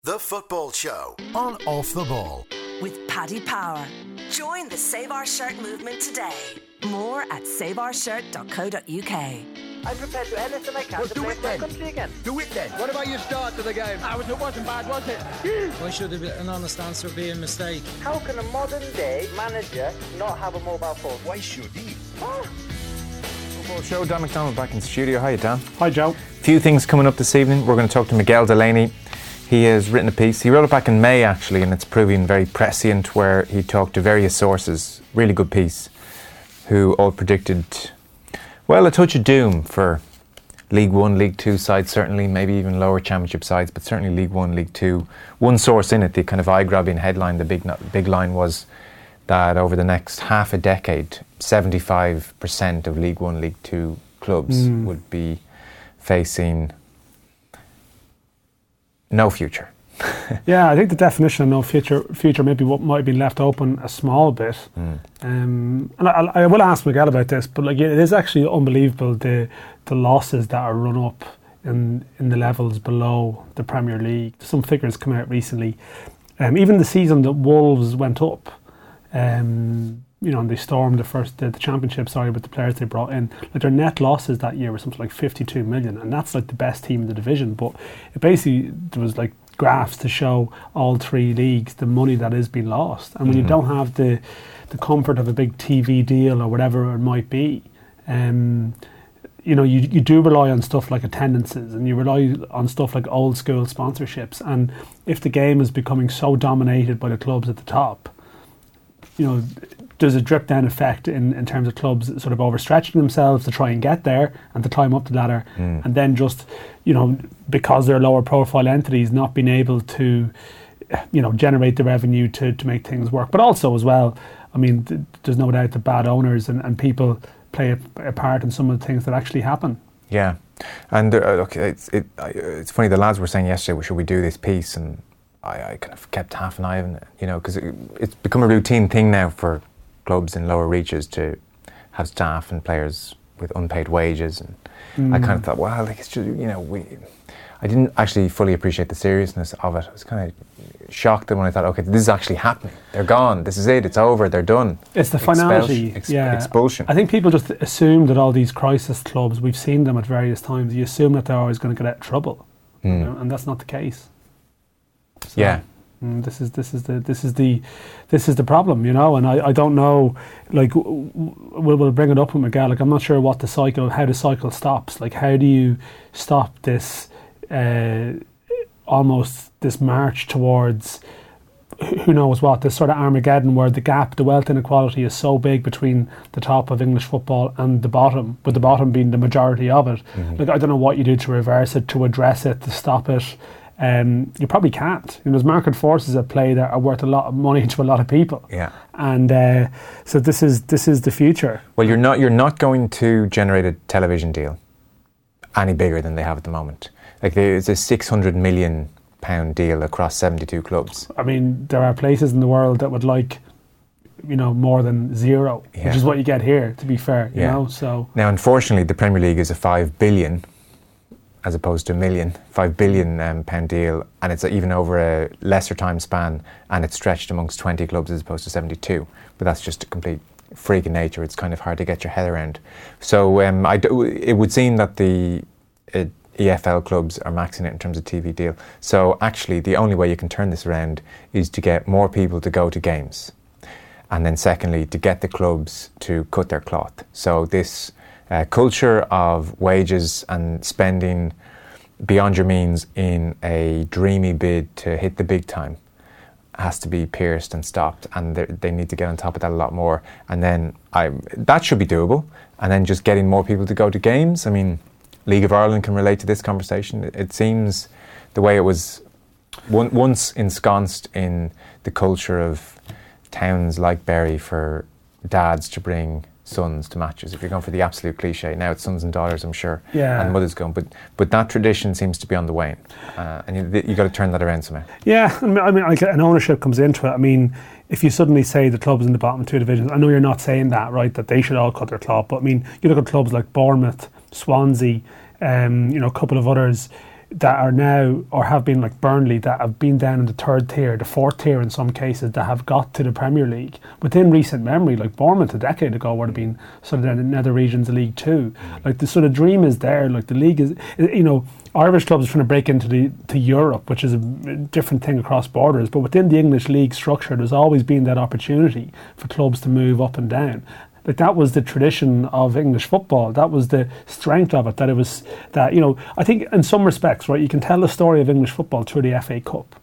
The Football Show on Off the Ball. With Paddy Power. Join the Save Our Shirt movement today. More at saveourshirt.co.uk. I'm prepared to do anything I can to play for my country again. Do it then. What about your start to the game? It wasn't bad, was it? Why should an honest answer be a mistake? How can a modern day manager not have a mobile phone? Why should he? Football Show, Dan McDonald back in the studio. Hi, Dan. Hi, Joe. Few things coming up this evening. We're going to talk to Miguel Delaney. He has written a piece. He wrote it back in May, actually, and it's proving very prescient, where he talked to various sources, really good piece, who all predicted, well, a touch of doom for League One, League Two sides, certainly, maybe even lower Championship sides, but certainly League One, League Two. One source in it, the kind of eye-grabbing headline, the big line was that over the next half a decade, 75% of League One, League Two clubs would be facing no future. Yeah, I think the definition of no future maybe what might have been left open a small bit. And I will ask Miguel about this, but like it is actually unbelievable the losses that are run up in the levels below the Premier League. Some figures come out recently. Even the season that Wolves went up, and they stormed the championship, with the players they brought in. Like their net losses that year were something like 52 million, and that's like the best team in the division. But it basically, there was like graphs to show all three leagues the money that is being lost. And when you don't have the comfort of a big TV deal or whatever it might be, you do rely on stuff like attendances, and you rely on stuff like old school sponsorships. And if the game is becoming so dominated by the clubs at the top, there's a drip down effect in terms of clubs sort of overstretching themselves to try and get there and to climb up the ladder, and then just because they're lower profile entities, not being able to generate the revenue to make things work. But also as well, I mean, there's no doubt that bad owners and people play a part in some of the things that actually happen. Yeah, and look, it's funny. The lads were saying yesterday, well, should we do this piece? And I kind of kept half an eye on it, because it's become a routine thing now for clubs in lower reaches to have staff and players with unpaid wages, and I kind of thought, well, like it's just, I didn't actually fully appreciate the seriousness of it. I was kind of shocked that when I thought, okay, this is actually happening. They're gone. This is it. It's over. They're done. It's the finality. Expulsion. I think people just assume that all these crisis clubs, we've seen them at various times. You assume that they're always going to get out of trouble, and that's not the case. So, yeah. This is the problem, and I don't know. Like, we'll bring it up with Miguel. Like, I'm not sure how the cycle stops. Like, how do you stop this almost this march towards who knows what, this sort of Armageddon where the wealth inequality is so big between the top of English football and the bottom, with the bottom being the majority of it. Like, I don't know what you do to reverse it, to address it, to stop it. You probably can't. There's market forces at play that are worth a lot of money to a lot of people. Yeah. And so this is the future. Well, you're not going to generate a television deal any bigger than they have at the moment. Like, there's a £600 million deal across 72 clubs. I mean, there are places in the world that would like, more than zero, which is what you get here, to be fair. So now, unfortunately, the Premier League is a £5 billion. As opposed to £5 billion pound deal, and it's even over a lesser time span, and it's stretched amongst 20 clubs as opposed to 72. But that's just a complete freak of nature. It's kind of hard to get your head around. So it would seem that the EFL clubs are maxing it in terms of TV deal. So actually, the only way you can turn this around is to get more people to go to games, and then secondly, to get the clubs to cut their cloth. So this culture of wages and spending beyond your means in a dreamy bid to hit the big time has to be pierced and stopped, and they need to get on top of that a lot more. And then that should be doable. And then just getting more people to go to games. I mean, League of Ireland can relate to this conversation. It seems the way it was once ensconced in the culture of towns like Bury for dads to bring sons to matches. If you're going for the absolute cliche, now it's sons and daughters, I'm sure, and mothers going. But that tradition seems to be on the wane, and you got to turn that around somehow. Yeah, I mean, like, an ownership comes into it. I mean, if you suddenly say the clubs in the bottom two divisions, I know you're not saying that, right? That they should all cut their cloth, but I mean, you look at clubs like Bournemouth, Swansea, a couple of others that are now, or have been, like Burnley, that have been down in the third tier, the fourth tier in some cases, that have got to the Premier League within recent memory. Like Bournemouth a decade ago would have been sort of down in nether regions of League Two. Like the sort of dream is there. Like the league is, Irish clubs are trying to break into Europe, which is a different thing across borders. But within the English league structure, there's always been that opportunity for clubs to move up and down. Like that was the tradition of English football. That was the strength of it. That it was that, I think in some respects, right, you can tell the story of English football through the FA Cup.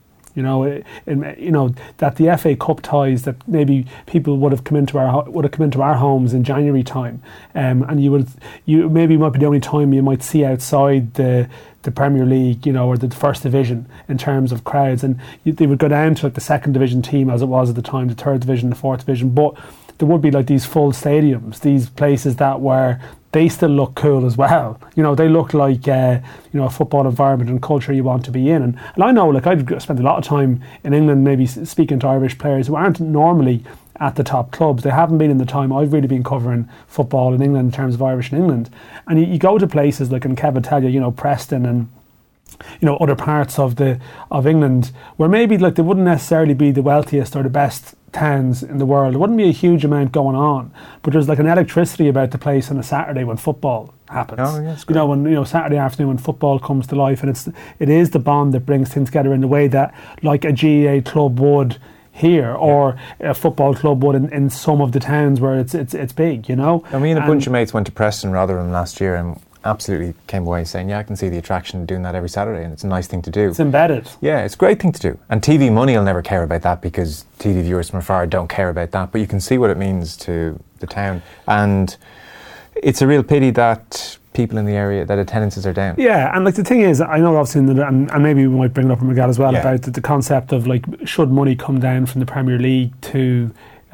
That the FA Cup ties that maybe people would have come into our homes in January time, and you maybe might be the only time you might see outside the Premier League, or the First Division in terms of crowds, and they would go down to like the Second Division team as it was at the time, the Third Division, the Fourth Division, but there would be like these full stadiums, these places that were, they still look cool as well. They look like a football environment and culture you want to be in. And I know, like, I've spent a lot of time in England, maybe speaking to Irish players who aren't normally at the top clubs. They haven't been in the time I've really been covering football in England in terms of Irish in England. And you go to places like, and Kev would tell you, Preston and other parts of England where maybe like they wouldn't necessarily be the wealthiest or the best towns in the world. There wouldn't be a huge amount going on, but there's like an electricity about the place on a Saturday when football happens. Oh, yes, when Saturday afternoon when football comes to life, and it is the bond that brings things together in the way that like a GAA club would here, or a football club would in some of the towns where it's big. I mean, a bunch of mates went to Preston Rotherham last year and absolutely came away saying, I can see the attraction of doing that every Saturday, and it's a nice thing to do. It's embedded. Yeah, it's a great thing to do. And TV money will never care about that, because TV viewers from afar don't care about that, but you can see what it means to the town. And it's a real pity that people in the area, that attendances are down. Yeah, and like the thing is, I know obviously, and maybe we might bring it up in Miguel as well, about the concept of like, should money come down from the Premier League to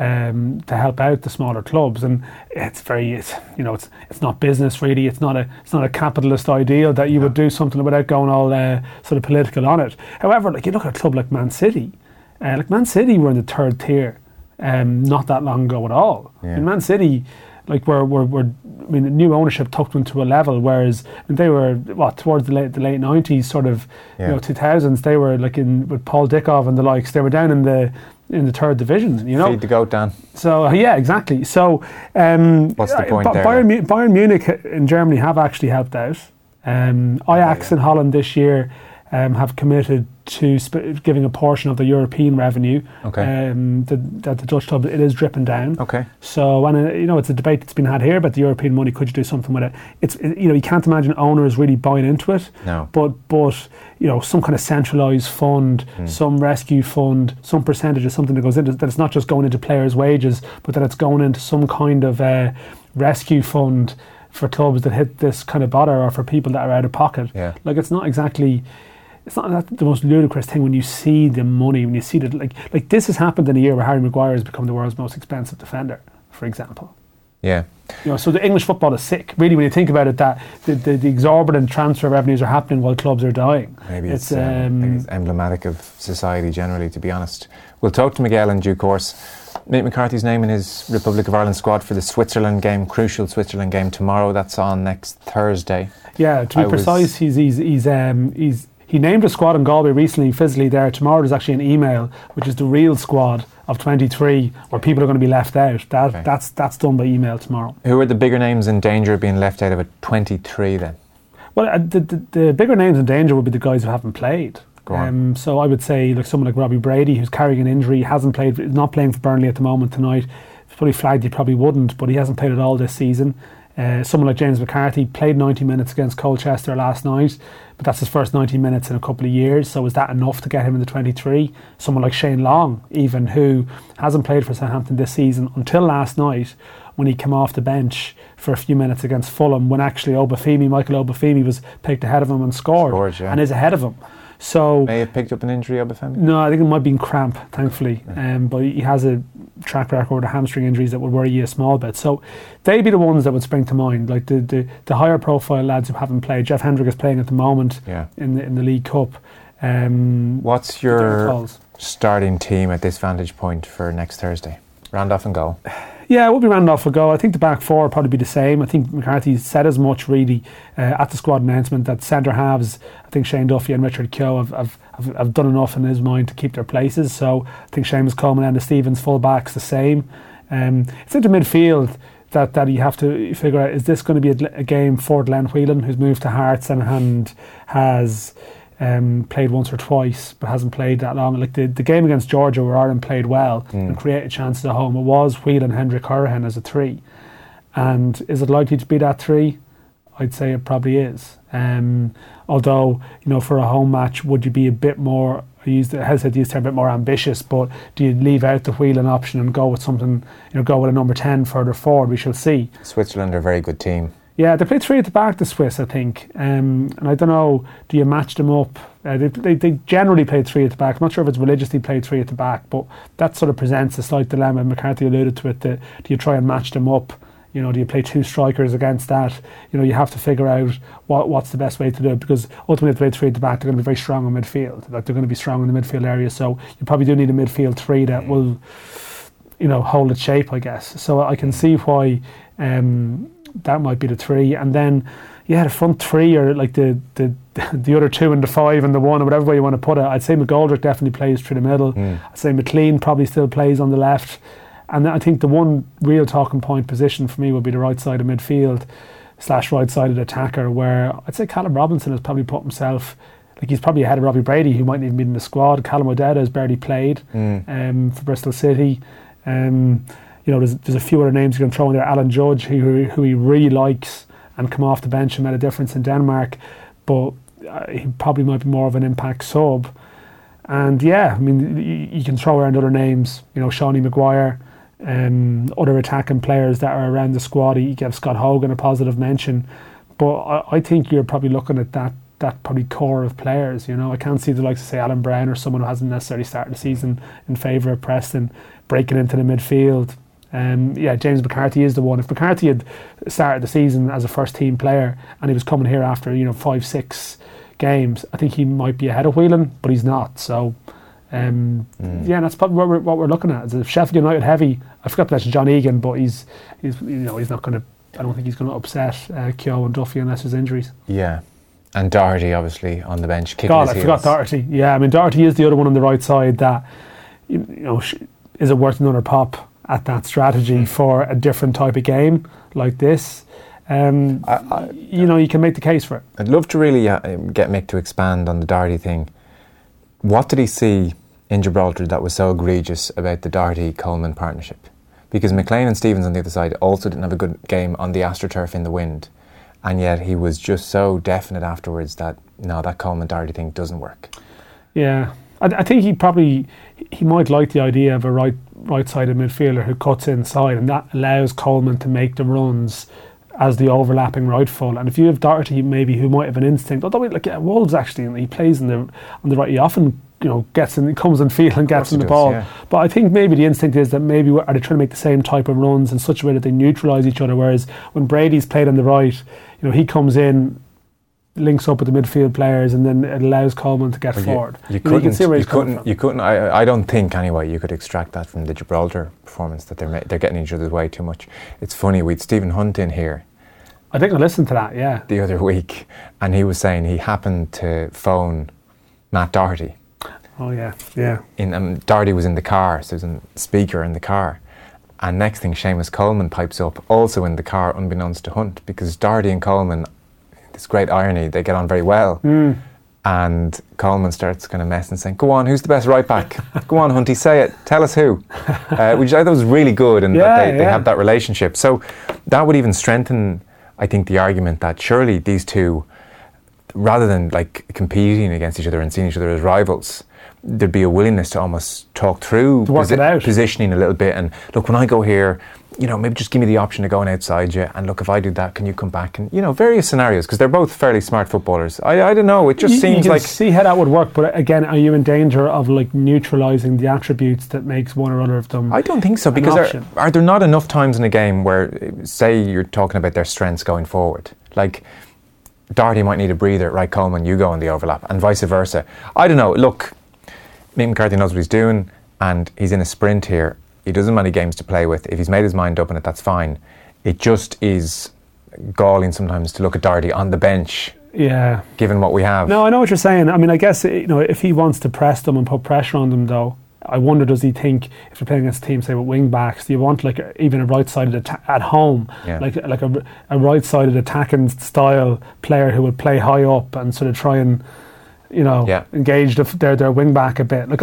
help out the smaller clubs, and it's not business really. It's not a capitalist ideal that you would do something without going all sort of political on it. However, like you look at a club like Man City, Man City were in the third tier not that long ago at all. Yeah. In Man City, like the new ownership took them to a level, whereas they were towards the late 90s, sort of 2000s. They were like with Paul Dickov and the likes. They were down in the third division. Feed the goat, Dan. So yeah, exactly. So what's the point there? Bayern Munich in Germany have actually helped out. Ajax in Holland this year have committed to giving a portion of the European revenue. Okay. That the Dutch club, it is dripping down. Okay. So, and it's a debate that's been had here about the European money. Could you do something with it? You can't imagine owners really buying into it. No. But some kind of centralised fund, some rescue fund, some percentage of something that goes into that. It's not just going into players' wages, but that it's going into some kind of rescue fund for clubs that hit this kind of bother, or for people that are out of pocket. Yeah. Like it's not the most ludicrous thing when you see the money, when you see that, like this has happened in a year where Harry Maguire has become the world's most expensive defender, for example. Yeah. So the English football is sick, really, when you think about it, that the exorbitant transfer revenues are happening while clubs are dying. Maybe it's emblematic of society generally, to be honest. We'll talk to Miguel in due course. Nate McCarthy's naming his Republic of Ireland squad for the Switzerland game, crucial Switzerland game tomorrow. That's on next Thursday. Yeah, to be precise, he named a squad in Galway recently, physically there. Tomorrow there's actually an email, which is the real squad of 23, where people are going to be left out. That's done by email tomorrow. Who are the bigger names in danger of being left out of a 23 then? Well, the bigger names in danger would be the guys who haven't played. Go on. So I would say like someone like Robbie Brady, who's carrying an injury, hasn't played, is not playing for Burnley at the moment tonight. It's probably flagged he probably wouldn't, but he hasn't played at all this season. Someone like James McCarthy played 90 minutes against Colchester last night, but that's his first 90 minutes in a couple of years, so is that enough to get him in the 23? Someone like Shane Long, even, who hasn't played for Southampton this season until last night, when he came off the bench for a few minutes against Fulham, when actually Michael Obafemi was picked ahead of him and scored, and is ahead of him. So may have picked up an injury, Obafemi? No, I think it might have been cramp, thankfully. But he has a track record of hamstring injuries that would worry you a small bit. So they'd be the ones that would spring to mind, like the higher profile lads who haven't played. Jeff Hendrick is playing at the moment in the League Cup. What's your starting team at this vantage point for next Thursday? Randolph and goal. Yeah, it would be Randolph will go. I think the back four will probably be the same. I think McCarthy said as much really at the squad announcement that centre halves, I think Shane Duffy and Richard Keogh have done enough in his mind to keep their places. So I think Seamus Coleman and the Stevens full backs the same. It's into midfield that you have to figure out, is this going to be a game for Glenn Whelan, who's moved to Hearts and has played once or twice but hasn't played that long. Like the game against Georgia where Ireland played well and created chances at home, it was Whelan, Hendrick, Horahan as a 3. And is it likely to be that 3? I'd say it probably is. Although, for a home match, would you be a bit more, I hesitate to use the term, a bit more ambitious, but do you leave out the Whelan option and go with something, go with a number 10 further forward? We shall see. Switzerland are a very good team. Yeah, they play 3 at the back, the Swiss, I think. And I don't know, do you match them up? They generally play 3 at the back. I'm not sure if it's religiously played 3 at the back, but that sort of presents a slight dilemma. McCarthy alluded to it. Do you try and match them up? Do you play 2 strikers against that? You have to figure out what's the best way to do it, because ultimately if they play 3 at the back, they're going to be very strong in midfield. Like, they're going to be strong in the midfield area, so you probably do need a midfield 3 that will, hold its shape, I guess. So I can see why that might be the 3, and then the front 3 are like the other 2 and the 5 and the 1, or whatever way you want to put it. I'd say McGoldrick definitely plays through the middle. I'd say McLean probably still plays on the left, and I think the one real talking point position for me would be the right side of midfield / right sided attacker, where I'd say Callum Robinson has probably put himself, like, he's probably ahead of Robbie Brady, who mightn't even be in the squad. Callum O'Dowda has barely played for Bristol City. There's a few other names you can throw in there. Alan Judge, who he really likes and come off the bench and made a difference in Denmark, but he probably might be more of an impact sub. And you can throw around other names, Shawnee Maguire, other attacking players that are around the squad. You give Scott Hogan a positive mention, but I think you're probably looking at that probably core of players. I can't see the likes of, say, Alan Brown or someone who hasn't necessarily started the season in favour of Preston breaking into the midfield. James McCarthy is the one. If McCarthy had started the season as a first team player and he was coming here after 5-6 games, I think he might be ahead of Whelan, but he's not. So that's probably what we're looking at. It's a Sheffield United heavy. I forgot to mention John Egan, but he's not going to. I don't think he's going to upset Keogh and Duffy unless there's injuries. Yeah. And Doherty obviously on the bench kicking his heels. I forgot Doherty. Yeah, I mean Doherty is the other one on the right side that is it worth another pop at that strategy for a different type of game like this? You can make the case for it. I'd love to really get Mick to expand on the Doherty thing. What did he see in Gibraltar that was so egregious about the Doherty-Coleman partnership? Because McLean and Stevens on the other side also didn't have a good game on the AstroTurf in the wind, and yet he was just so definite afterwards that no, that Coleman-Doherty thing doesn't work. Yeah, I think he might like the idea of a right-sided midfielder who cuts inside, and that allows Coleman to make the runs as the overlapping right full. And if you have Doherty maybe who might have an instinct, although Wolves actually, and he plays on the right, he often comes in field and gets in the ball. Yeah. But I think maybe the instinct is that maybe are they trying to make the same type of runs in such a way that they neutralise each other, whereas when Brady's played on the right, he comes in, links up with the midfield players, and then it allows Coleman to get forward. You couldn't. I don't think anyway you could extract that from the Gibraltar performance that they're getting each other's way too much. It's funny, we had Stephen Hunt in here. I think I listened to that. Yeah. The other week, and he was saying he happened to phone Matt Doherty. Oh yeah, yeah. Doherty was in the car, so there's a speaker in the car, and next thing Seamus Coleman pipes up, also in the car, unbeknownst to Hunt, because Doherty and Coleman, this great irony, they get on very well. And Coleman starts kind of messing, saying, "Go on, who's the best right back? Go on, Hunty, say it. Tell us who." Which I thought was really good, and that they have that relationship. So that would even strengthen, I think, the argument that surely these two, rather than like competing against each other and seeing each other as rivals, there'd be a willingness to almost talk through positioning a little bit. And look, when I go here, maybe just give me the option of going outside you. And look, if I do that, can you come back? And, various scenarios, because they're both fairly smart footballers. I don't know. It just seems like... You can see how that would work, but again, are you in danger of neutralising the attributes that makes one or other of them? I don't think so, because are there not enough times in a game where, say, you're talking about their strengths going forward? Like, Doherty might need a breather, right, Coleman, you go on the overlap, and vice versa. I don't know. Look, Mick McCarthy knows what he's doing, and he's in a sprint here. He doesn't have many games to play with. If he's made his mind up on it, that's fine. It just is galling sometimes to look at Doherty on the bench. Yeah. Given what we have. No, I know what you're saying. I mean, I guess, if he wants to press them and put pressure on them, though, I wonder, does he think, if you're playing against a team, say, with wing backs, do you want even a right-sided at home, like a right-sided attacking style player who would play high up and sort of try and, engage their wing back a bit.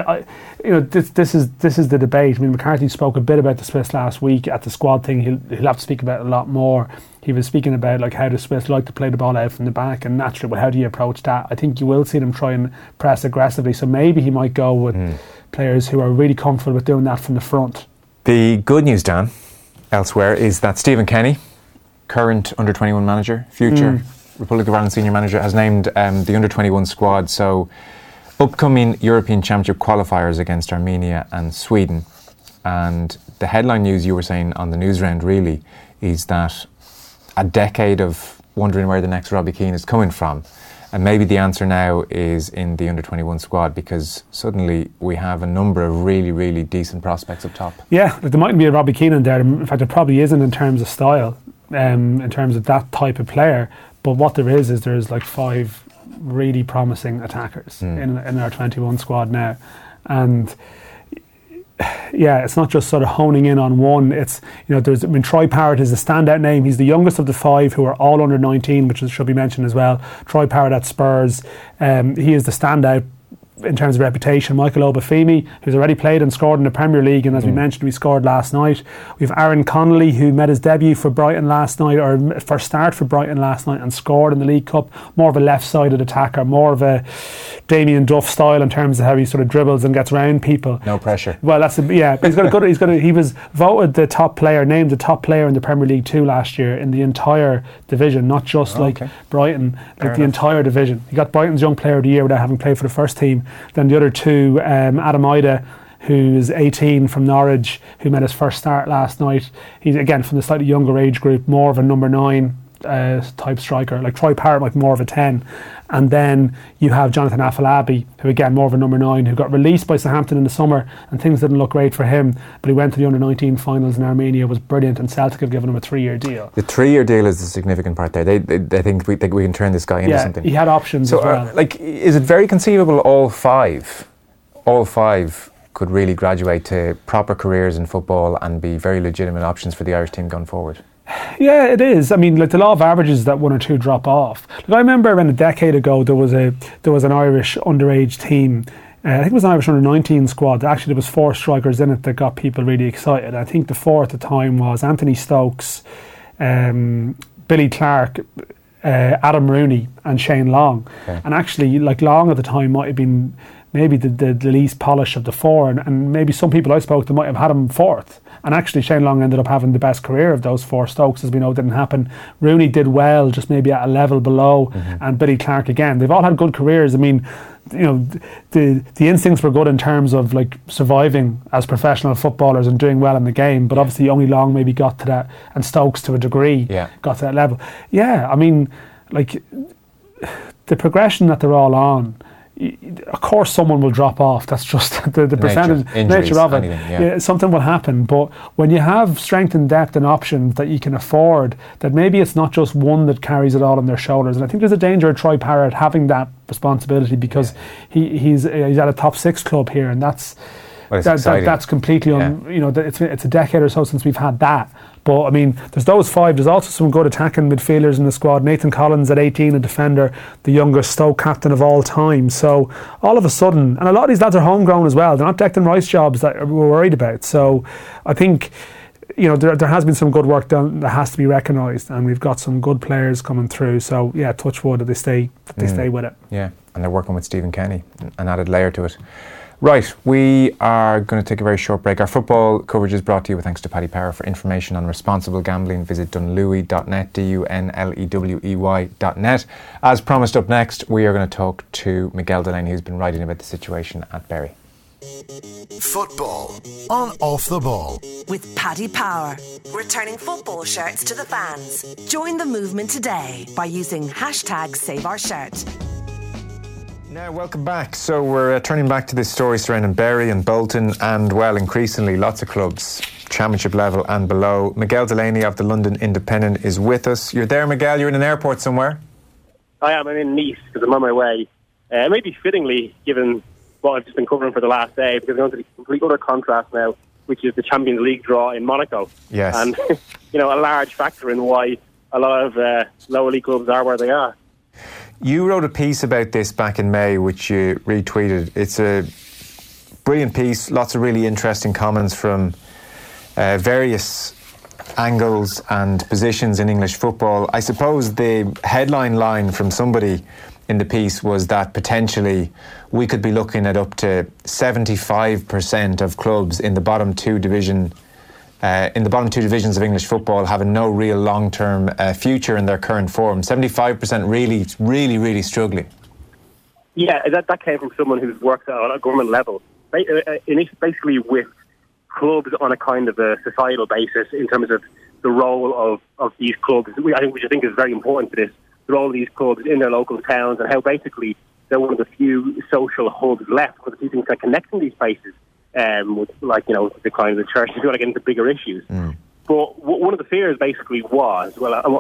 This is the debate. I mean, McCarthy spoke a bit about the Swiss last week at the squad thing. He'll have to speak about it a lot more. He was speaking about how the Swiss like to play the ball out from the back, and naturally, well, how do you approach that? I think you will see them try and press aggressively. So maybe he might go with players who are really comfortable with doing that from the front. The good news, Dan, elsewhere, is that Stephen Kenny, current under-21 manager, future Republic of Ireland senior manager, has named the under-21 squad. So upcoming European Championship qualifiers against Armenia and Sweden. And the headline news you were saying on the news round really is that a decade of wondering where the next Robbie Keane is coming from. And maybe the answer now is in the under-21 squad, because suddenly we have a number of really, really decent prospects up top. Yeah, there mightn't be a Robbie Keane in there. In fact, there probably isn't in terms of style, in terms of that type of player. But what there is there's 5 really promising attackers in our 21 squad now. And it's not just sort of honing in on one. It's, Troy Parrott is a standout name. He's the youngest of the 5 who are all under 19, which should be mentioned as well. Troy Parrott at Spurs. He is the standout in terms of reputation. Michael Obafemi, who's already played and scored in the Premier League, and as we mentioned, we scored last night. We have Aaron Connolly, who made his debut for Brighton last night, or first start for Brighton last night, and scored in the League Cup. More of a left-sided attacker, more of a Damien Duff style in terms of how he sort of dribbles and gets around people. No pressure. Well, but he's got a good. He was voted the top player, named the top player in the Premier League 2 last year in the entire division, not just Brighton, the entire division. He got Brighton's Young Player of the Year without having played for the first team. Then the other 2, Adam Ida, who's 18 from Norwich, who made his first start last night. He's again from the slightly younger age group, more of a number 9 type striker. Like Troy Parrott, like more of a 10. And then you have Jonathan Afolabi, who again more of a number 9, who got released by Southampton in the summer, and things didn't look great for him. But he went to the under-19 finals in Armenia, was brilliant, and Celtic have given him a 3-year deal. The 3-year deal is the significant part there. They think we can turn this guy into something. He had options as well. Is it very conceivable all five could really graduate to proper careers in football and be very legitimate options for the Irish team going forward? Yeah, it is. I mean, the law of averages is that 1 or 2 drop off. I remember around a decade ago there was an Irish underage team. I think it was an Irish under-19 squad. Actually, there was 4 strikers in it that got people really excited. I think the 4 at the time was Anthony Stokes, Billy Clark, Adam Rooney, and Shane Long. Okay. And actually, Long at the time might have been maybe the least polished of the 4, and maybe some people I spoke to might have had him 4th. And actually Shane Long ended up having the best career of those 4. Stokes, as we know, didn't happen. Rooney did well, just maybe at a level below, and Billy Clark again. They've all had good careers. I mean, the instincts were good in terms of surviving as professional footballers and doing well in the game, but obviously only Long maybe got to that, and Stokes to a degree got to that level. Yeah, I mean, the progression that they're all on, of course someone will drop off. That's just the percentage nature of it. Anything, something will happen. But when you have strength and depth and options that you can afford, that maybe it's not just one that carries it all on their shoulders. And I think there's a danger of Troy Parrott having that responsibility, because he's at a top 6 club here, and that's completely it's a decade or so since we've had that. But I mean, there's those 5. There's also some good attacking midfielders in the squad. Nathan Collins at 18, a defender, the youngest Stoke captain of all time. So all of a sudden, and a lot of these lads are homegrown as well. They're not Declan Rice jobs that we're worried about. So I think there has been some good work done that has to be recognised, and we've got some good players coming through. So touch wood that they stay with it. Yeah, and they're working with Stephen Kenny, an added layer to it. Right, we are going to take a very short break. Our football coverage is brought to you with thanks to Paddy Power. For information on responsible gambling, visit dunlewey.net, dunlewey.net. As promised, up next, we are going to talk to Miguel Delaney, who's been writing about the situation at Bury. Football on Off the Ball with Paddy Power, returning football shirts to the fans. Join the movement today by using #SaveOurShirt. Now, welcome back. So we're turning back to this story surrounding Bury and Bolton and, well, increasingly lots of clubs, championship level and below. Miguel Delaney of the London Independent is with us. You're there, Miguel. You're in an airport somewhere. I am. I'm in Nice because I'm on my way. Maybe fittingly, given what I've just been covering for the last day, because I'm going to the complete other contrast now, which is the Champions League draw in Monaco. Yes. And, a large factor in why a lot of lower league clubs are where they are. You wrote a piece about this back in May, which you retweeted. It's a brilliant piece, lots of really interesting comments from various angles and positions in English football. I suppose the headline line from somebody in the piece was that potentially we could be looking at up to 75% of clubs in the bottom two divisions of English football having no real long-term future in their current form. 75% really struggling. Yeah, that came from someone who's worked on a government level, basically with clubs on a kind of a societal basis in terms of the role of these clubs, which I think is very important to this, the role of these clubs in their local towns and how basically they're one of the few social hubs left, one of the few things that connecting these places. With the decline of the church, you want to get into bigger issues. But one of the fears basically was,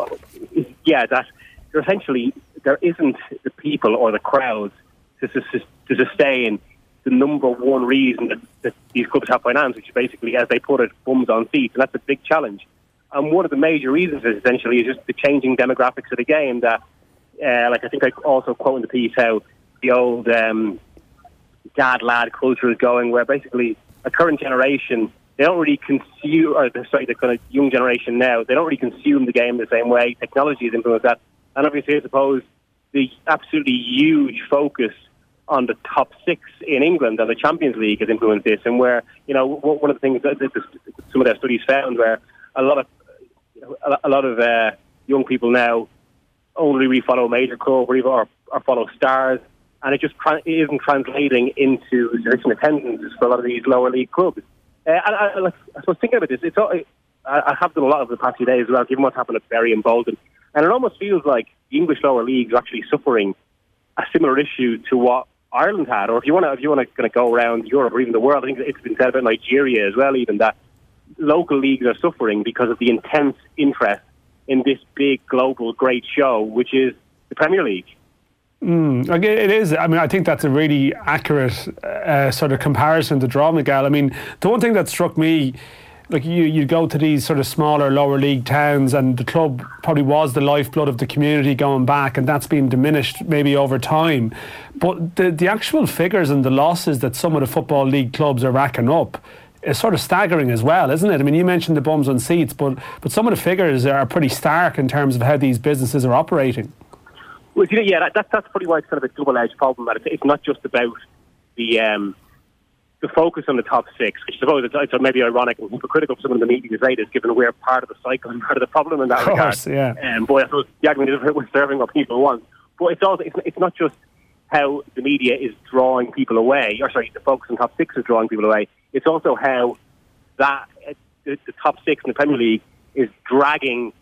that there isn't the people or the crowds to sustain the number one reason that these clubs have finance, which is basically, as they put it, bums on seats, and that's a big challenge. And one of the major reasons is essentially is just the changing demographics of the game. That, I think I also quote in the piece how the old dad-lad culture is going, where basically a current generation, they don't really consume, the kind of young generation now, they don't really consume the game the same way. Technology has influenced that. And obviously, I suppose, the absolutely huge focus on the top six in England and the Champions League has influenced this. And where, one of the things that some of their studies found where a lot of young people now only really follow a major club or follow stars. And it just isn't translating into sufficient attendances for a lot of these lower league clubs. I suppose thinking about this, I have done a lot over the past few days as well, given what's happened at Bury and Bolton. And it almost feels like the English lower leagues are actually suffering a similar issue to what Ireland had. Or if you want to kind of go around Europe or even the world, I think it's been said about Nigeria as well, even that local leagues are suffering because of the intense interest in this big global great show, which is the Premier League. It is. I mean, I think that's a really accurate sort of comparison to draw, Miguel. I mean, the one thing that struck me, like you go to these sort of smaller lower league towns and the club probably was the lifeblood of the community going back, and that's been diminished maybe over time. But the actual figures and the losses that some of the Football League clubs are racking up is sort of staggering as well, isn't it? I mean, you mentioned the bums on seats, but some of the figures are pretty stark in terms of how these businesses are operating. Well, that's probably why it's kind of a double-edged problem. That it's not just about the focus on the top six, which I suppose it's maybe ironic and hypocritical for some of the media to say this, given we're part of the cycle and part of the problem in that regard. Of course, yeah. I suppose the argument is we're serving what people want. But it's not just how the media is drawing people away, the focus on top six is drawing people away. It's also how that the top six in the Premier League is dragging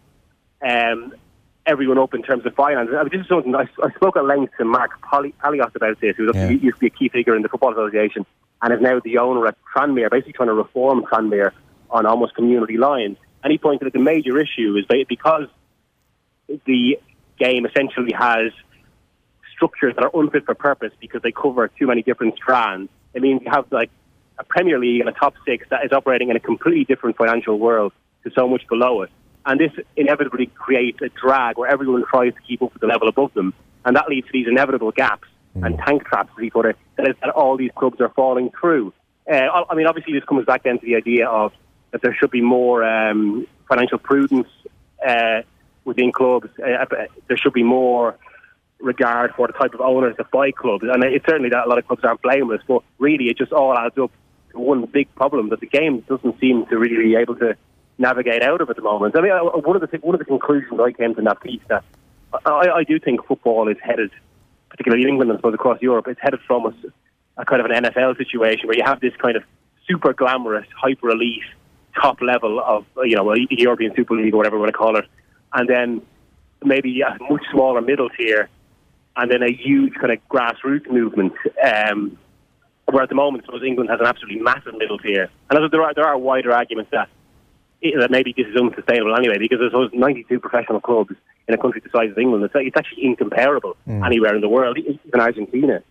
everyone up in terms of finance. This is something I spoke at length to Mark Palios about this, who used to be a key figure in the Football Association and is now the owner at Tranmere, basically trying to reform Tranmere on almost community lines. And he pointed out the major issue is because the game essentially has structures that are unfit for purpose because they cover too many different strands. It means you have like a Premier League and a top six that is operating in a completely different financial world to so much below it. And this inevitably creates a drag where everyone tries to keep up with the level above them. And that leads to these inevitable gaps and tank traps, as he put it, that all these clubs are falling through. I mean, obviously this comes back then to the idea of that there should be more financial prudence within clubs. There should be more regard for the type of owners that buy clubs. And it's certainly that a lot of clubs aren't blameless, but really it just all adds up to one big problem that the game doesn't seem to really be able to navigate out of at the moment. I mean, one of the conclusions I came to in that piece that I do think football is headed, particularly in England and I suppose across Europe, it's headed from a kind of an NFL situation where you have this kind of super glamorous, hyper elite top level of a European Super League or whatever you want to call it, and then maybe a much smaller middle tier and then a huge kind of grassroots movement. Where at the moment, I suppose England has an absolutely massive middle tier, and there are wider arguments that maybe this is unsustainable anyway, because there's 92 professional clubs in a country the size of England. It's actually incomparable anywhere in the world, even Argentina.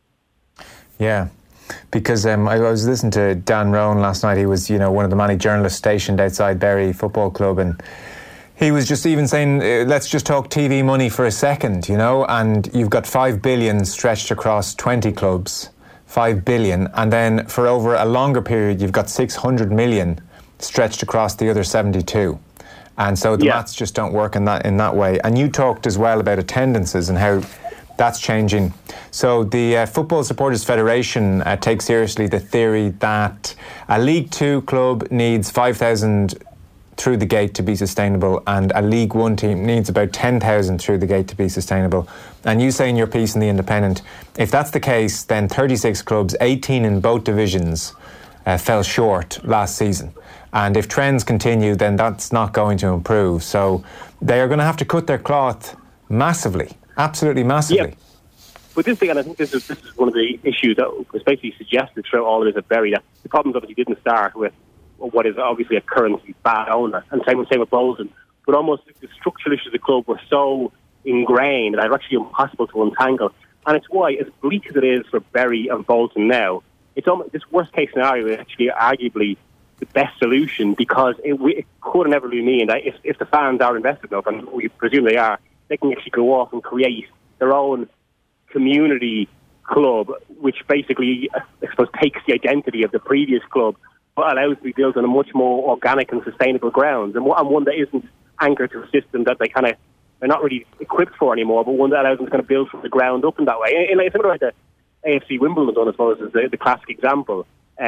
Yeah, because I was listening to Dan Rowan last night. He was, one of the many journalists stationed outside Bury Football Club, and he was just even saying, let's just talk TV money for a second, and you've got 5 billion stretched across 20 clubs, 5 billion, and then for over a longer period, you've got 600 million stretched across the other 72. And so the maths just don't work in that way. And you talked as well about attendances and how that's changing. So the Football Supporters Federation takes seriously the theory that a League Two club needs 5,000 through the gate to be sustainable, and a League One team needs about 10,000 through the gate to be sustainable. And you say in your piece in The Independent, if that's the case, then 36 clubs, 18 in both divisions, fell short last season. And if trends continue, then that's not going to improve. So they are going to have to cut their cloth massively, absolutely massively. Yeah. But this thing, and I think this is one of the issues that was basically suggested throughout all of this at Bury, that the problems obviously didn't start with what is obviously a currently bad owner, and same with Bolton. But almost the structural issues of the club were so ingrained that they're actually impossible to untangle. And it's why, as bleak as it is for Bury and Bolton now, it's almost, this worst case scenario is actually arguably the best solution, because it could inevitably mean that if the fans are invested enough, and we presume they are, they can actually go off and create their own community club, which basically, I suppose, takes the identity of the previous club, but allows it to be built on a much more organic and sustainable ground, and one that isn't anchored to a system that they're not really equipped for anymore, but one that allows them to kind of build from the ground up in that way. And like, something like the AFC Wimbledon done, I suppose, is the classic example.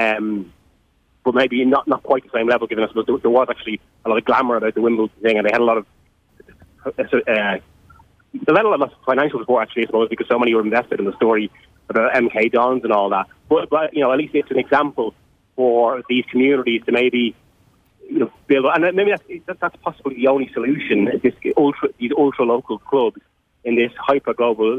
But maybe not quite the same level, given I suppose there was actually a lot of glamour about the Wimbledon thing, and they had a lot of financial support, actually, I suppose, because so many were invested in the story about MK Dons and all that. But at least it's an example for these communities to maybe build, and maybe that's possibly the only solution. These ultra local clubs in this hyper global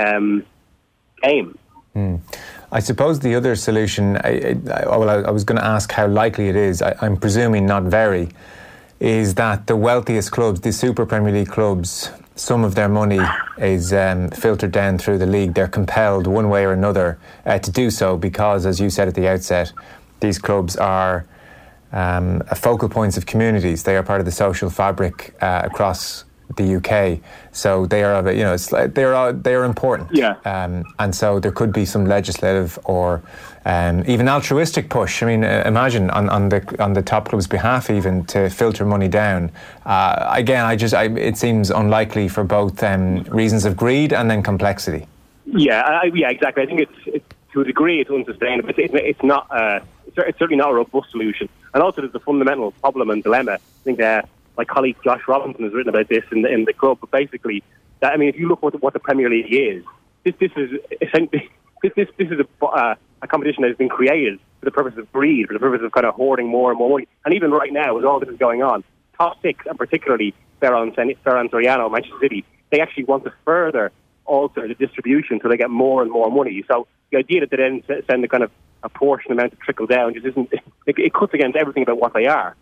game. I suppose the other solution, I was going to ask how likely it is, I'm presuming not very, is that the wealthiest clubs, the Super Premier League clubs, some of their money is filtered down through the league. They're compelled one way or another to do so because, as you said at the outset, these clubs are focal points of communities. They are part of the social fabric across the UK, so they are, they are important. Yeah. And so there could be some legislative or even altruistic push. I mean, imagine on the top club's behalf, even to filter money down. Again, it seems unlikely for both reasons of greed and then complexity. Yeah, exactly. I think it's to a degree it's unsustainable. It's not. It's certainly not a robust solution. And also, there's a fundamental problem and dilemma. I think my colleague Josh Robinson has written about this in the club. But basically, if you look at what the Premier League is, this is essentially this is a competition that has been created for the purpose of greed, for the purpose of kind of hoarding more and more money. And even right now, as all this is going on, top six, and particularly Ferran Soriano, Manchester City, they actually want to further alter the distribution so they get more and more money. So the idea that they then send a kind of a portion amount to trickle down just isn't. It cuts against everything about what they are.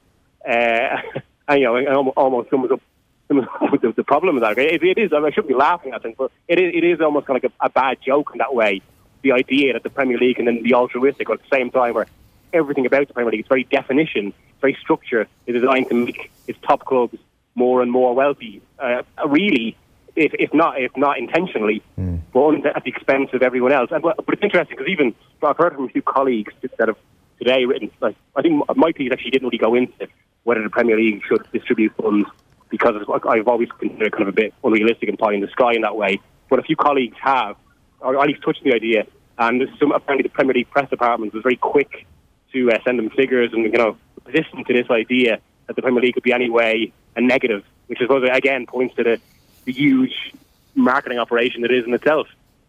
And almost sums up with the problem with that. It is. I shouldn't be laughing at it, but it is almost kind of like a bad joke in that way. The idea that the Premier League and then the altruistic, or at the same time, where everything about the Premier League, its very definition, its very structure, is designed to make its top clubs more and more wealthy. Really, if not intentionally, but at the expense of everyone else. But it's interesting because even I've heard from a few colleagues that have today written. Like, I think my piece actually didn't really go into whether the Premier League should distribute funds, because I've always considered kind of a bit unrealistic and pie in the sky in that way. But a few colleagues have, or at least touched the idea, and apparently the Premier League press department was very quick to send them figures and position to this idea that the Premier League could be anyway a negative, which I suppose again points to the huge marketing operation that is in itself.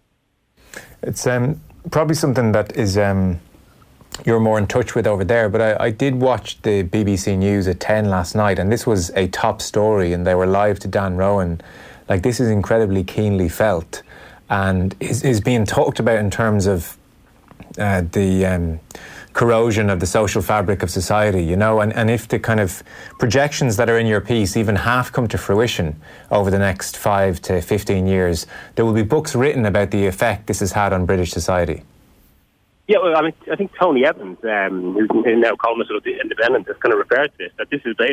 It's probably something that is you're more in touch with over there, but I did watch the BBC News at 10 last night, and this was a top story, and they were live to Dan Rowan. Like, this is incredibly keenly felt, and is being talked about in terms of the corrosion of the social fabric of society, you know, and if the kind of projections that are in your piece even half come to fruition over the next 5 to 15 years, there will be books written about the effect this has had on British society. Yeah, well, I mean, I think Tony Evans, who's now columnist of The Independent, has kind of referred to this, that this is,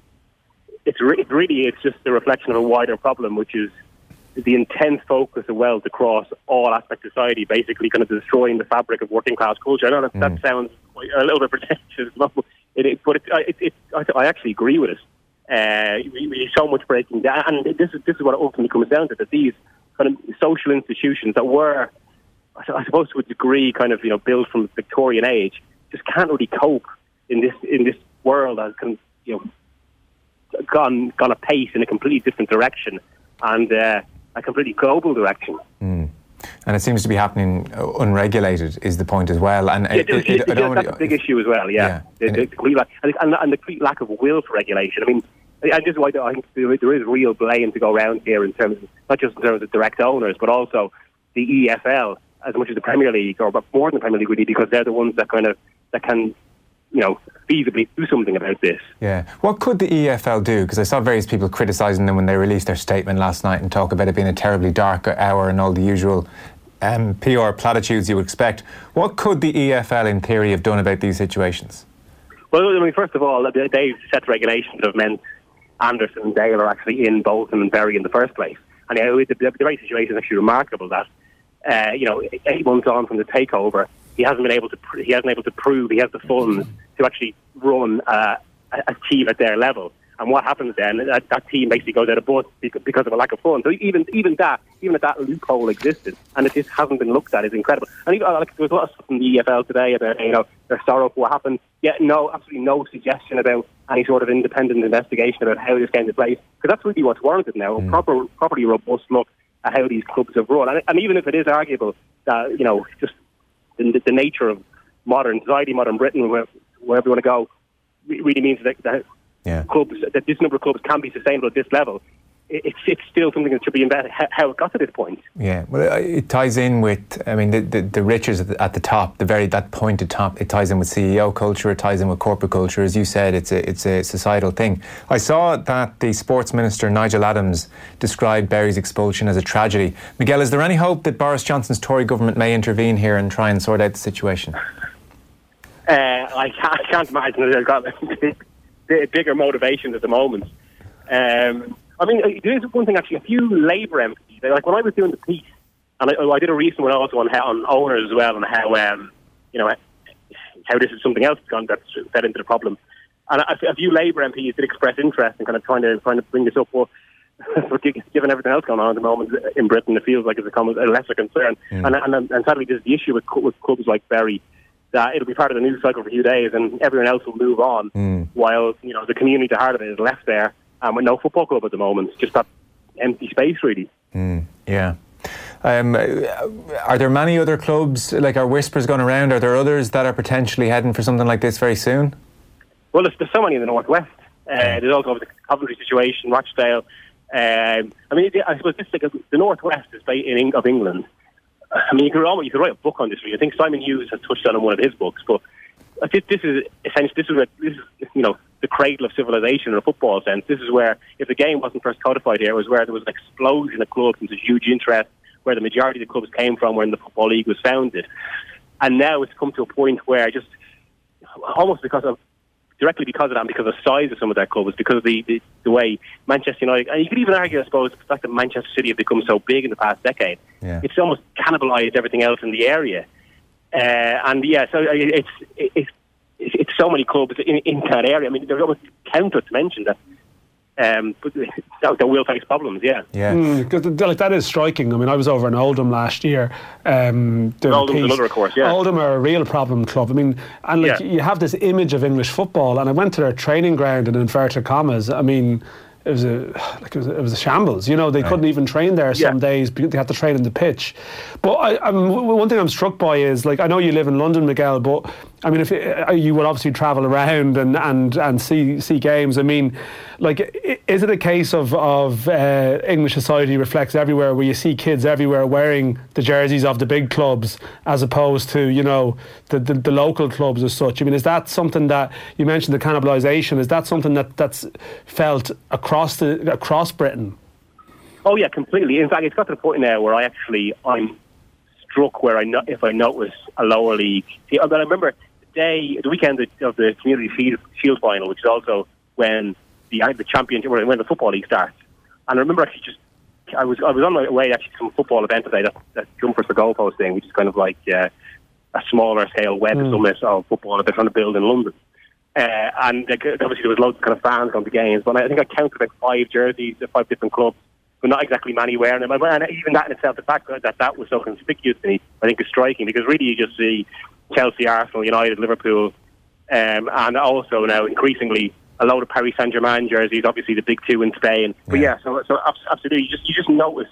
it's just a reflection of a wider problem, which is the intense focus of wealth across all aspects of society, basically kind of destroying the fabric of working class culture. I know that sounds quite a little bit pretentious, but I actually agree with it. We so much breaking down, and this is what it ultimately comes down to, that these kind of social institutions that were, I suppose, to a degree, kind of, you know, built from the Victorian age, just can't really cope in this world that has, you know, gone apace in a completely different direction, and a completely global direction. And it seems to be happening unregulated, is the point as well. And that's a big issue as well. Yeah, the complete lack of will for regulation. I mean, and this is why I think there is real blame to go around here in terms of, not just in terms of direct owners, but also the EFL, as much as the Premier League, or more than the Premier League really, because they're the ones that can, you know, feasibly do something about this. Yeah. What could the EFL do? Because I saw various people criticising them when they released their statement last night and talk about it being a terribly dark hour and all the usual PR platitudes you would expect. What could the EFL in theory have done about these situations? Well, I mean, first of all, they've set regulations that have meant Anderson and Dale are actually in Bolton and Bury in the first place. And the Bury situation is actually remarkable that, 8 months on from the takeover, he hasn't been able to prove he has the funds to actually run a team at their level. And what happens then? That team basically goes out of bus because of a lack of funds. So even that loophole existed, and it just hasn't been looked at, is incredible. And even, there was a lot of stuff in the EFL today about, you know, their sorrow for what happened. Yet absolutely no suggestion about any sort of independent investigation about how this came to place, because that's really what's warranted now. A properly robust look at how these clubs have run. And even if it is arguable that, you know, just the nature of modern society, modern Britain, wherever you want to go, really means that clubs, that this number of clubs can be sustainable at this level. It's still something that should be invested. How it got to this point. Yeah, well, it ties in with, I mean, the riches at the top, that pointed top. It ties in with CEO culture. It ties in with corporate culture. As you said, it's a societal thing. I saw that the Sports Minister Nigel Adams described Bury's expulsion as a tragedy. Miguel, is there any hope that Boris Johnson's Tory government may intervene here and try and sort out the situation? I can't imagine they've got bigger motivations at the moment. I mean, there is one thing actually. A few Labour MPs, like when I was doing the piece, and I did a recent one also on owners as well, and how how this is something else that's fed into the problem. And a few Labour MPs did express interest in kind of trying to bring this up. Well, given everything else going on at the moment in Britain, it feels like it's a lesser concern. And sadly, there's the issue with clubs like Bury, that it'll be part of the news cycle for a few days, and everyone else will move on, while, you know, the community at the heart of it is left there. With no football club at the moment, just that empty space, really. Yeah. Are there many other clubs, like, are whispers going around? Are there others that are potentially heading for something like this very soon? Well, there's so many in the Northwest. There's also the Coventry situation, Rochdale. I mean, I suppose this, like, the Northwest is of England. I mean, you could write a book on this. I think Simon Hughes has touched on in one of his books, but this is essentially you know, the cradle of civilization in a football sense. This is where, if the game wasn't first codified here, it was where there was an explosion of clubs and there's huge interest, where the majority of the clubs came from when the Football League was founded. And now it's come to a point where, just almost directly because of that, and because of the size of some of their clubs, because of the way Manchester United, and you could even argue, I suppose, the fact that Manchester City have become so big in the past decade, it's almost cannibalised everything else in the area. So it's so many clubs in that area. I mean, they're almost counter to mention that. But they will face problems, because that is striking. I mean, I was over in Oldham last year. Oldham's another, of course, Oldham are a real problem club. I mean, and you have this image of English football, and I went to their training ground in inverted commas. I mean, it was a shambles. You know, they couldn't even train there some days because they had to train in the pitch. But one thing I'm struck by is, like, I know you live in London, Miguel, but I mean, if you will obviously travel around and see games. I mean, like, is it a case of English society reflects everywhere, where you see kids everywhere wearing the jerseys of the big clubs as opposed to, you know, the local clubs as such? I mean, is that something that you mentioned, the cannibalisation? Is that something that's felt across Britain? Oh yeah, completely. In fact, it's got to the point now where I'm struck where if I notice a lower league. See, but I remember the weekend of the Community Shield final, which is also when the championship, when the football league starts. And I remember actually I was on my way actually to some football event today, that Jumpers for Goalpost thing, which is kind of like a smaller scale web summit of football that they're trying to build in London. And obviously there was loads of kind of fans on the games, but I think I counted about 5 jerseys of 5 different clubs, but not exactly many wearing them. And even that in itself, the fact that was so conspicuous to me, I think is striking, because really you just see Chelsea, Arsenal, United, Liverpool, and also now increasingly a load of Paris Saint-Germain jerseys, obviously the big 2 in Spain. But so absolutely, you just notice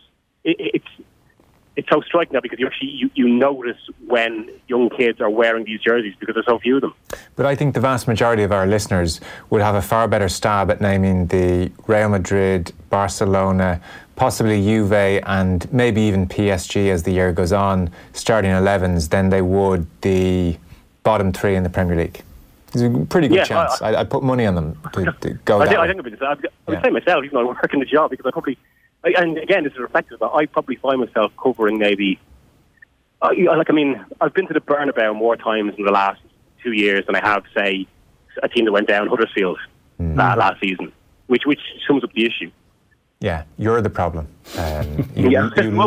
it's so striking now, because you notice when young kids are wearing these jerseys because there's so few of them. But I think the vast majority of our listeners would have a far better stab at naming the Real Madrid, Barcelona, possibly Juve, and maybe even PSG as the year goes on, starting 11s, than they would the bottom 3 in the Premier League. There's a pretty good chance. I'd put money on them to go down. I think I would say myself, even though I work in the job, because I probably, and again, this is reflective, but I probably find myself covering maybe, I've been to the Bernabeu more times in the last 2 years than I have, say, a team that went down, Huddersfield, last season, which sums up the issue. Yeah, you're the problem. You London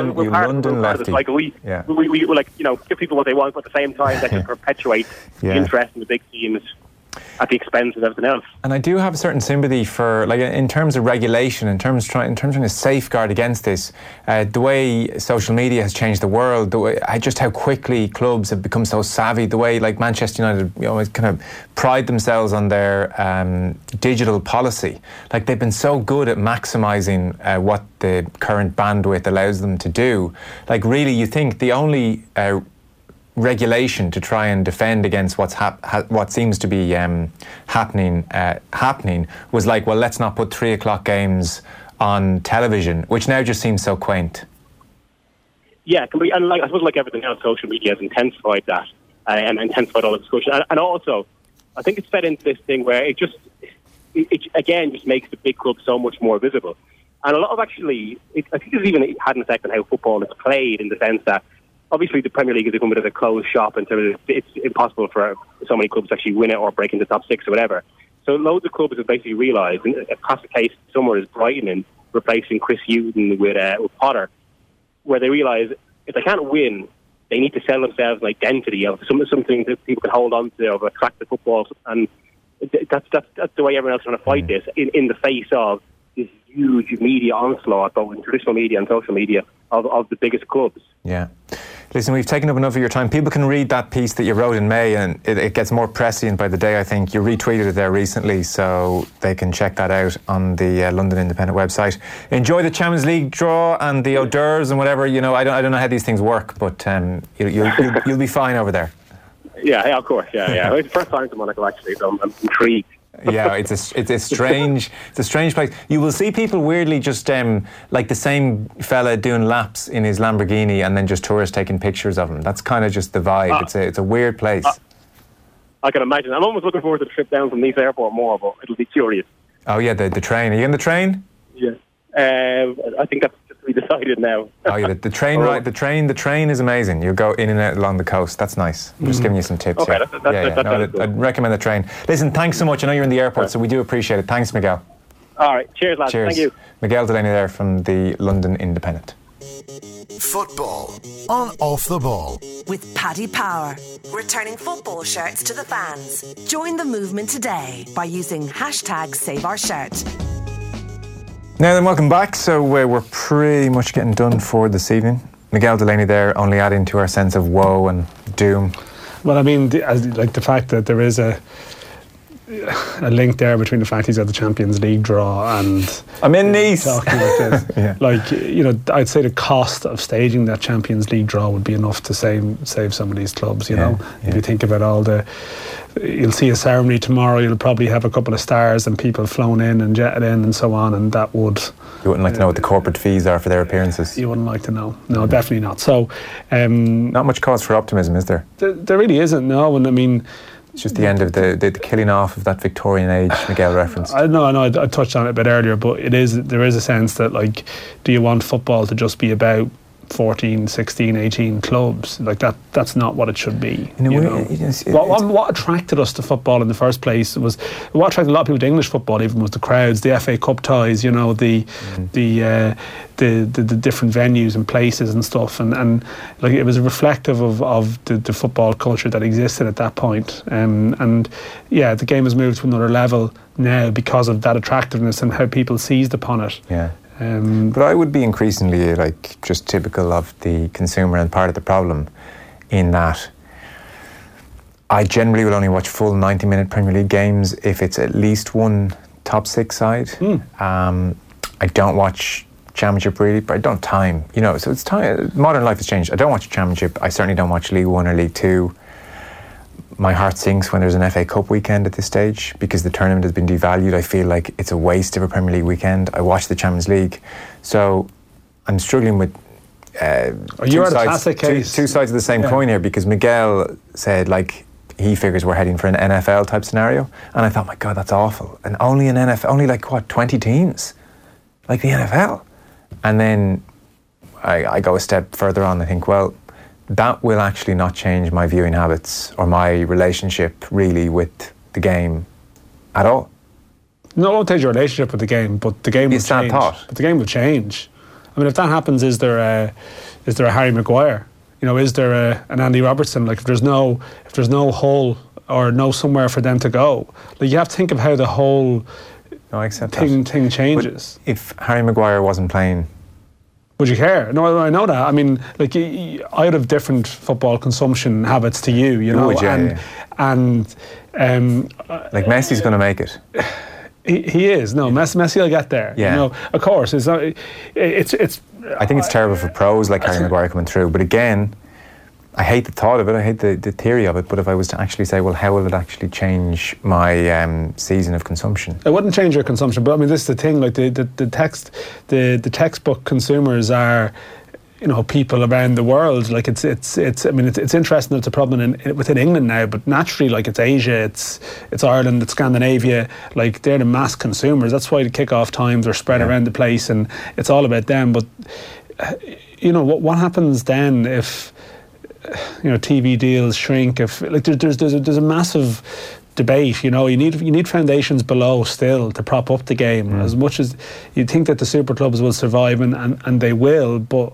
lefty. Like we like, you know, give people what they want, but at the same time they can perpetuate the interest in the big teams at the expense of everything else. And I do have a certain sympathy for, like, in terms of regulation, in terms of trying to safeguard against this, the way social media has changed the world, the way, just how quickly clubs have become so savvy, the way, like, Manchester United always kind of pride themselves on their digital policy. Like, they've been so good at maximising what the current bandwidth allows them to do. Like, really, you think the only regulation to try and defend against what seems to be happening was like, well, let's not put 3 o'clock games on television, which now just seems so quaint. Yeah, and I suppose like everything else, social media has intensified that and intensified all the discussion. And also, I think it's fed into this thing where it again just makes the big clubs so much more visible. And a lot of I think it's even had an effect on how football is played, in the sense that obviously the Premier League has become a bit of a closed shop in terms of it's impossible for so many clubs to actually win it or break into the top 6 or whatever. So loads of clubs have basically realised, and a classic case somewhere is Brighton in replacing Chris Hughton with Potter, where they realise if they can't win, they need to sell themselves an identity of something that people can hold on to, of attractive football. And that's the way everyone else is trying to fight this, in the face of this huge media onslaught, both in traditional media and social media, of the biggest clubs. Yeah. Listen, we've taken up enough of your time. People can read that piece that you wrote in May, and it gets more prescient by the day, I think. You retweeted it there recently, so they can check that out on the London Independent website. Enjoy the Champions League draw and the hors d'oeuvres and whatever. You know, I don't know how these things work, but you'll be fine over there. Yeah, of course. Yeah. It's the first time to Monaco, actually, so I'm intrigued. Yeah, it's a strange place. You will see people weirdly just like the same fella doing laps in his Lamborghini, and then just tourists taking pictures of him. That's kind of just the vibe. It's a weird place. I can imagine. I'm almost looking forward to the trip down from Nice Airport more, but it'll be curious. Oh yeah, the train. Are you in the train? Yeah. I think that's just to be decided now. Oh yeah, the train ride. The train is amazing. You go in and out along the coast. That's nice. I'm just giving you some tips. Okay, yeah. I'd recommend the train. Listen, thanks so much. I know you're in the airport, so we do appreciate it. Thanks, Miguel. All right, cheers, lads. Cheers. Thank you. Miguel Delaney there from the London Independent. Football on Off the Ball with Paddy Power, returning football shirts to the fans. Join the movement today by using #SaveOurShirt. Now then, welcome back. So we're pretty much getting done for this evening. Miguel Delaney there, only adding to our sense of woe and doom. Well, I mean, the fact that there is a link there between the fact he's at the Champions League draw and I'm in Nice. talking about this. Yeah. Like, I'd say the cost of staging that Champions League draw would be enough to save some of these clubs, you know. Yeah. If you think about you'll see a ceremony tomorrow, you'll probably have a couple of stars and people flown in and jetted in and so on, and that would... You wouldn't like to know what the corporate fees are for their appearances? You wouldn't like to know. No, definitely not. So... not much cause for optimism, is there? There really isn't, no. And I mean... It's just the end of the killing off of that Victorian age Miguel referenced. I know I touched on it a bit earlier, but there is a sense that, like, do you want football to just be about 14, 16, 18 clubs? Like, that's not what it should be. What attracted us to football in the first place was, what attracted a lot of people to English football even was the crowds, the FA Cup ties, you know, the different venues and places and stuff, and like, it was reflective of the football culture that existed at that point. And yeah, the game has moved to another level now because of that attractiveness and how people seized upon it. Yeah. But I would be increasingly like just typical of the consumer and part of the problem, in that I generally will only watch full 90-minute Premier League games if it's at least one top six side. I don't watch Championship really, but I don't have time, you know, so it's time. Modern life has changed. I don't watch Championship. I certainly don't watch League One or League Two. My heart sinks when there's an FA Cup weekend at this stage because the tournament has been devalued. I feel like it's a waste of a Premier League weekend. I watch the Champions League. So I'm struggling with two sides of the same coin here, because Miguel said, like, he figures we're heading for an NFL type scenario. And I thought, my God, that's awful. And only an NFL, only like, what, 20 teams? Like the NFL. And then I go a step further on. I think, well, that will actually not change my viewing habits or my relationship really with the game at all. No, it won't change your relationship with the game, but the game will change. But the game will change. I mean, if that happens, is there a Harry Maguire? You know, is there an Andy Robertson? Like, if there's no hole or no somewhere for them to go, like, you have to think of how the whole thing changes. But if Harry Maguire wasn't playing, would you care? No, I know that. I mean, like, I'd have different football consumption habits to you, you know. Would, yeah, and like, Messi's going to make it. He is. No, Messi will get there. Yeah. You know, of course. It's. I think it's terrible for pros like Harry Maguire coming through. But again, I hate the thought of it. I hate the theory of it. But if I was to actually say, well, how will it actually change my season of consumption? It wouldn't change your consumption. But I mean, this is the thing. Like, the textbook consumers are, you know, people around the world. Like, it's. I mean, it's interesting. It's a problem within England now, but naturally, like, it's Asia, it's Ireland, it's Scandinavia. Like, they're the mass consumers. That's why the kick-off times are spread around the place, and it's all about them. But you know, what happens then if, you know, TV deals shrink? If, like, there's a massive debate. You know, you need foundations below still to prop up the game. As much as you think that the super clubs will survive, and they will, but,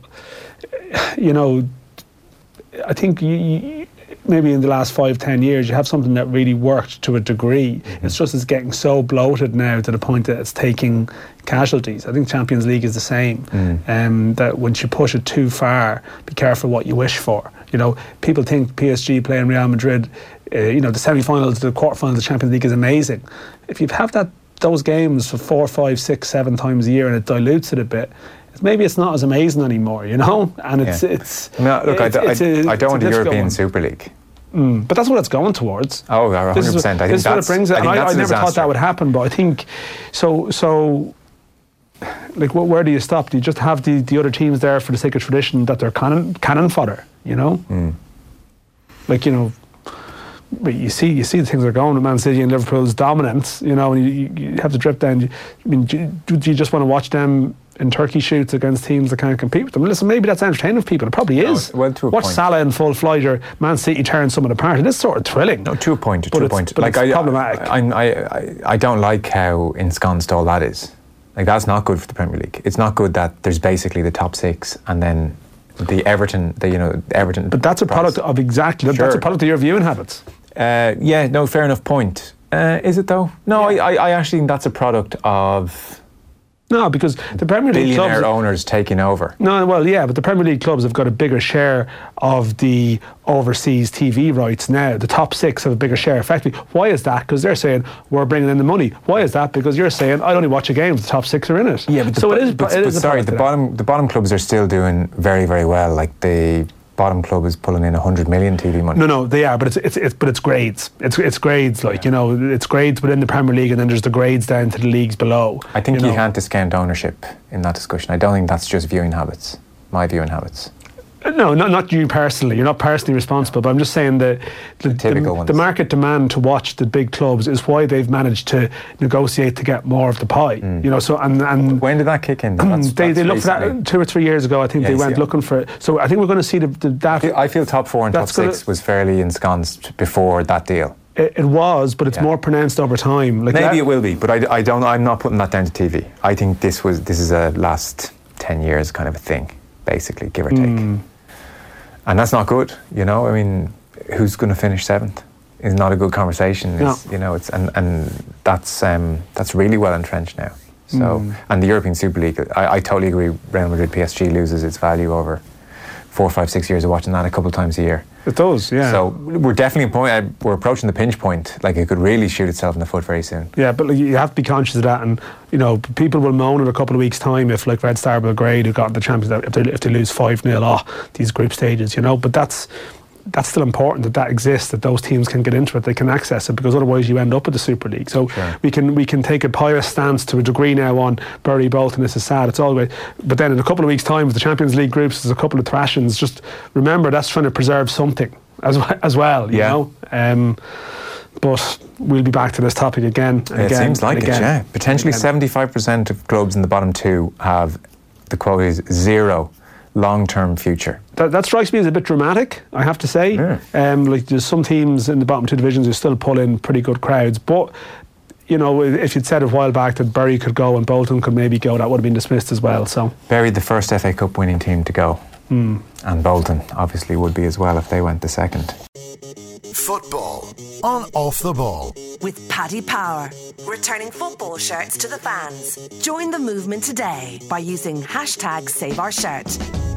you know, I think maybe in the last 5-10 years you have something that really worked to a degree. It's just it's getting so bloated now to the point that it's taking casualties. I think Champions League is the same. That once you push it too far, be careful what you wish for. You know, people think PSG playing Real Madrid, you know, the semi-finals, the quarter-finals of the Champions League is amazing. If you have those games for 4, 5, 6, 7 times a year and it dilutes it a bit, maybe it's not as amazing anymore, you know. And it's. I mean, look, I don't want a European Super League. But that's what it's going towards. Oh, 100%. This is what it brings. I never thought that would happen, but I think so. Like, where do you stop? Do you just have the other teams there for the sake of tradition, that they're cannon fodder? You know, like, you know, but you see the things that are going with Man City and Liverpool's dominance. You know, and you have to drip down. I mean, do you just want to watch them in turkey shoots against teams that can't compete with them? Listen, maybe that's entertaining for people. It probably is. Well, to a watch point. Salah in full flight or Man City tearing someone apart. It is sort of thrilling. No, to a point. But like, it's problematic. I don't like how ensconced all that is. Like, that's not good for the Premier League. It's not good that there's basically the top 6 and then the Everton. But that's a product of that's a product of your viewing habits. Yeah, no, fair enough point. Is it though? No, yeah. I actually think that's a product of No, because the Premier League clubs... Billionaire owners taking over. No, well, yeah, but the Premier League clubs have got a bigger share of the overseas TV rights now. The top 6 have a bigger share, effectively. Why is that? Because they're saying, we're bringing in the money. Why is that? Because you're saying, I'd only watch a game if the top 6 are in it. Yeah, but the bottom clubs are still doing very, very well. Like the bottom club is pulling in 100 million TV money. No, they are, but it's grades. It's grades, like, you know, it's grades within the Premier League, and then there's the grades down to the leagues below. I think you can't discount ownership in that discussion. I don't think that's just viewing habits. My viewing habits. No, not you personally. You're not personally responsible, but I'm just saying the market demand to watch the big clubs is why they've managed to negotiate to get more of the pie. You know, so and when did that kick in? They looked for that 2 or 3 years ago. I think they went looking for it. So I think we're going to see that. I feel top 4 and top 6 was fairly ensconced before that deal. It was, but it's more pronounced over time. Like maybe it will be, but I don't. I'm not putting that down to TV. I think this is a last 10 years kind of a thing, basically, give or take. And that's not good, you know. I mean, who's going to finish 7th? Is not a good conversation. You know, it's and that's really well entrenched now. So, and the European Super League, I totally agree. Real Madrid PSG loses its value over 4, 5, 6 years of watching that a couple of times a year. It does, yeah. So we're definitely we're approaching the pinch point. Like, it could really shoot itself in the foot very soon. Yeah, but you have to be conscious of that, and you know, people will moan in a couple of weeks' time if, like, Red Star Belgrade, who got the Champions, if they lose 5-0, these group stages, you know. But that's still important that exists, that those teams can get into it, they can access it, because otherwise you end up with the Super League. So we can take a pious stance to a degree now on Bury Bolton. This is sad, it's all great, but then in a couple of weeks' time, with the Champions League groups, there's a couple of thrashings. Just remember, that's trying to preserve something as well, you know. But we'll be back to this topic again and again. It seems like it, yeah. Potentially 75% of clubs in the bottom 2 have, the quote is, 0 long-term future. That strikes me as a bit dramatic, I have to say. Like, there's some teams in the bottom 2 divisions who still pull in pretty good crowds, but you know, if you'd said a while back that Bury could go and Bolton could maybe go, that would have been dismissed as well. So Bury, the first FA Cup winning team to go, and Bolton obviously would be as well if they went the second. Football on Off the Ball with Paddy Power, returning football shirts to the fans. Join the movement today by using #SaveOurShirt.